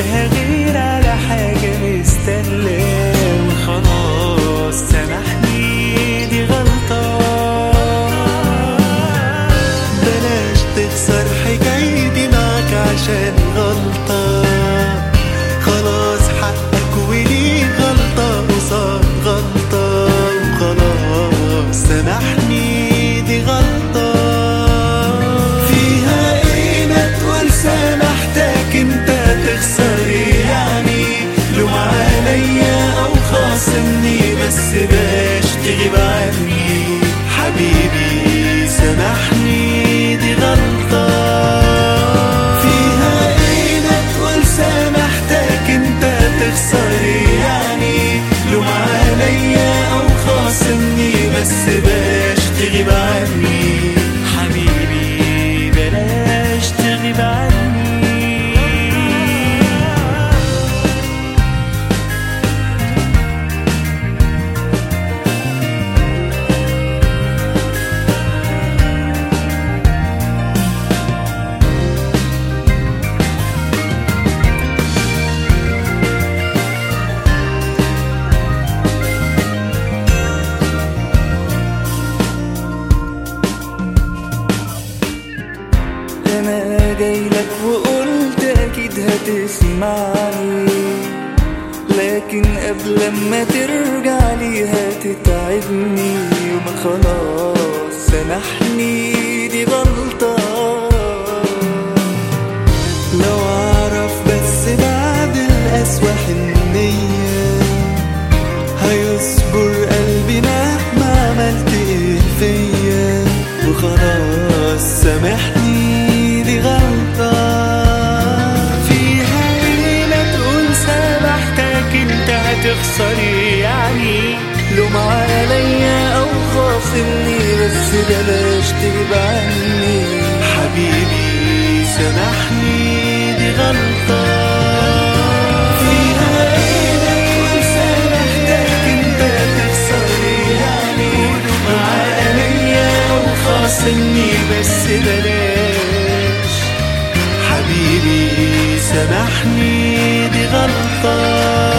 أقولها غير على حاجة مستاهلة، وخلاص سامحني دي غلطة. بلاش تخسر حكايتي معاك عشان غلطة، خلاص حقك وليك غلطة قصاد غلطة، وخلاص سامحني دي غلطة. فيها ايه ما تقول سامحتك انت تخسر ايه يعني؟ لوم عليا او خاصمني بس باش تغيب عني حبيبي سامحني دي غلطة. فيها ايه ما تقول سامحتك انت تخسر ايه يعني؟ لوم عليا او خاصمني بس باش تغيب عني حبيبي بلاش تغيب عني. أنا جايلك وقلت أكيد هتسمعني، لكن قبل ما ترجع لي هتتعبني، وما خلاص سامحني دي غلطة. لو أعرف بس بعد القسوة حنية هيصبر قلبي مهما عملت إيه فيا، وخلاص سامحني دي غلطة. فيها ايه ما تقول سامحتك انت هتخسر ايه يعني؟ لوم عليا او خاصمني بس بلاش تغيب عني حبيبي سامحني دي غلطة. فيها ايه ما تقول سامحتك انت هتخسر ايه يعني؟ لوم عليا او خاصمني بس بلاش حبيبي سامحني دي غلطة.